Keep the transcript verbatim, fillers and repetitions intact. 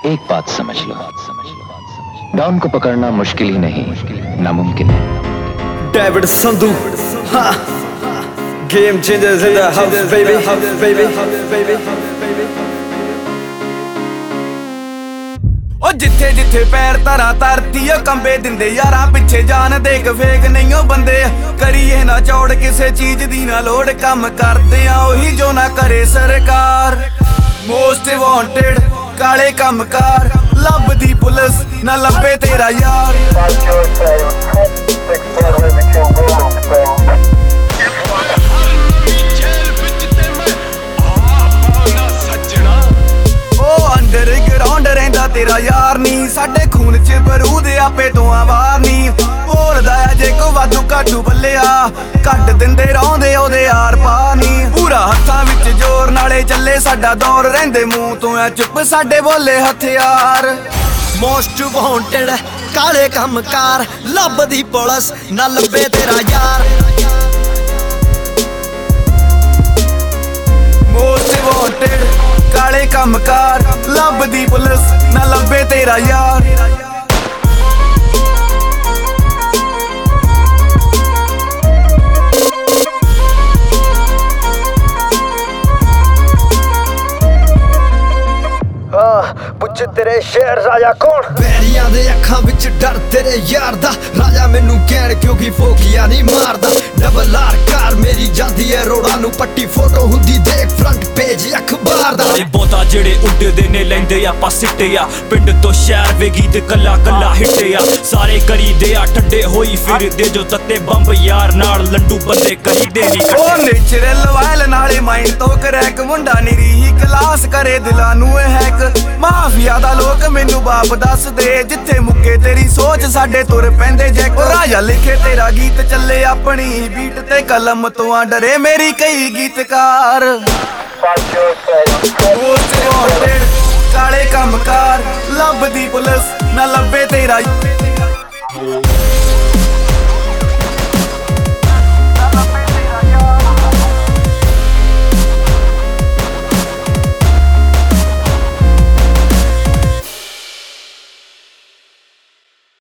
एक बात समझ लो, डॉन को पकड़ना मुश्किल ही नहीं, नामुमकिन है। डेविड संधू, हाँ, game changers in the house, baby, baby, baby. ओ जिथे जिथे पैर धरा धरती कंबे दिंदे यारां पिछे जान देख फेक नहीं ओ बंदे करिए ना चौड़ किसे चीज दी ना लोड़ कम करदे आ ओही जो ना करे सरकार। मोस्ट वांटेड काले कमकार लभदी पुलिस ना लभे तेरा यार। अंडरग्राउंड रहिंदा तेरा यार नी साडे खून च बरूद आपे तो आवार नी बोलदा जे को वाधू घाटू बल्लिया कट दिंदे रौंदे ओदे यार पार नी पूरा हत्थां विच जोर नाले चले साडा दौर रहिंदे मूंह तो आ चुप साडे बोले हथियार। मोस्ट वांटेड काले कमकार लभदी पुलिस ना लभे तेरा यार। मोस्ट वांटेड काले कमकार लभदी पुलिस ना लभे तेरा यार। पुछ तेरे शेर राजा कौन बैरियां दे अखां विच डर तेरे यार दा राजा मैनू कहण क्योंकि फोकिया नहीं मारदा। डबल आर कार मेरी जांदी है रोड़ा नू पट्टी फोटो हुंदी देख फ्रंट पेज अखबार दा। बोता जेड़े उड्डदे ने लैंदे आपां सिट्टे आ पिंड तो शहर वे गीत कला कला हिट्टे आ सारे करी दे आ ठंडे होई फिरदे जो तत्ते बंब यार नाल लंडू बंदे करी दे नी ओ नेचुरल वायल नाले माइंड तो करैक मुंडा निरी ही क्लास करे दिलां नू हैक माफिया दा लोक मैनू बाप दस दे जिथे मुक्के तेरी सोच साडे तुर पैंदे जैक राजा लिखे तेरा गीत चले अपनी बीट ते कलम तो डरे मेरी कई गीतकार। काले कमकार लभदी पुलिस ना लभे तेरा